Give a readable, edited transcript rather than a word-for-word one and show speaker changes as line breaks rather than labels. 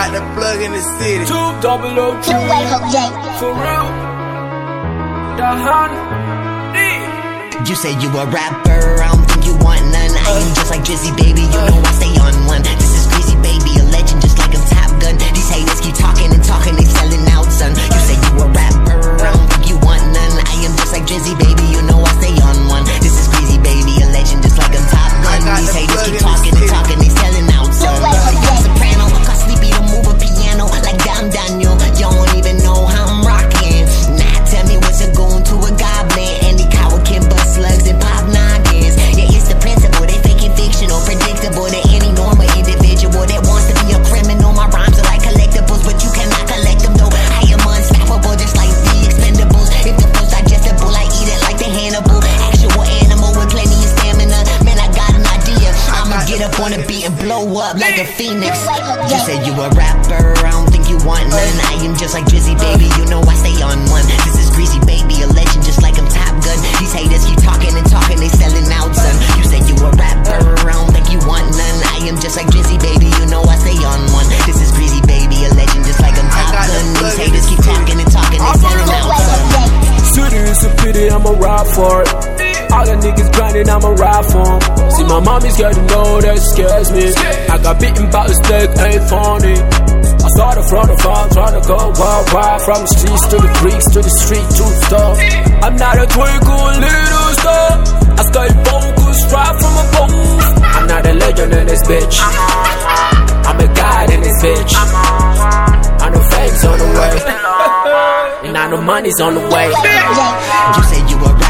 got the plug in the city.
200 for real.
You say you a rapper, I don't think you want none. I am just like Drizzy, baby, you know I stay on one. This is Greasy, baby, a legend just like I'm Top Gun. These haters keep talking and talking, they selling out, son. You say you a rapper, I don't think you want none. I am just like Drizzy, baby, you know I stay on one. This is Greasy, baby, a legend just like I'm Top Gun. These haters keep talking and talking, they selling out, son. Young soprano, cause Sleepy to move a piano like Dom Daniel. You don't even know how I'm rocking. Nah, tell me what's a goon to a goblin. Andy Coward can bust slugs and pop noggins. Yeah, it's the principle, they faking fictional, predictable to any normal individual that wants to be a criminal. My rhymes are like collectibles, but you cannot collect them though. I am unstoppable, just like the Expendables. If the flow's digestible, I eat it like the Hannibal. Actual animal with plenty of stamina. Man, I got an idea. I'ma get up on a beat and blow up like a phoenix. You say you a rapper, I don't think you want none. I am just like Drizzy, baby, you know I stay on one. This is Greasy, baby, a legend just like I'm Top Gun. These haters keep talking and talking, they selling out, son. You say you a rapper, I don't think you want none. I am just like Drizzy, baby, you know I stay on one. This is Greasy, baby, a legend just like I'm Top Gun. These haters keep talking and talking, they selling out, son.
City is a pity, I'ma ride for it. All the niggas grinding, I'ma ride for 'em. See my mommy scared to know, that scares me. I got bitten by the stick, ain't funny. I started from the farm, trying to go wild. From the streets to the creeks, to the street, to the store. I'm not a twinkle little star. I stay focused, right from a bones. I'm not a legend in this bitch. I'm a god in this bitch. I know fame's on the way. And I know money's on the way.
You say you a